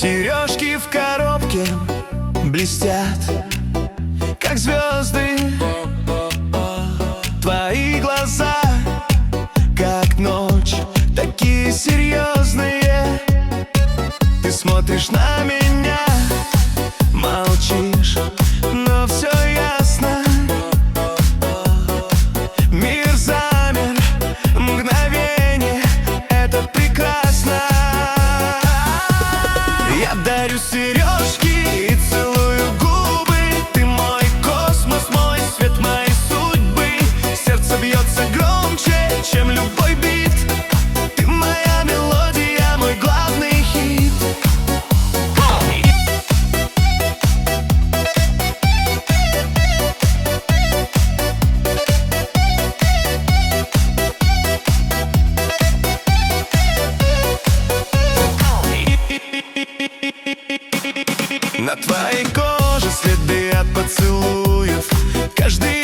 Сережки в коробке блестят, как звезды. Твои глаза, как ночь, такие серьезные. Ты смотришь на меня, молчишь, но все ясно. Мир замер, мгновение, это прекрасно. Я дарю сережки и целую губы. Ты мой космос, мой свет, моей судьбы. Сердце бьется громче, чем любой бит. Ты моя мелодия, мой главный хит. На твоей коже следы от поцелуев. Каждый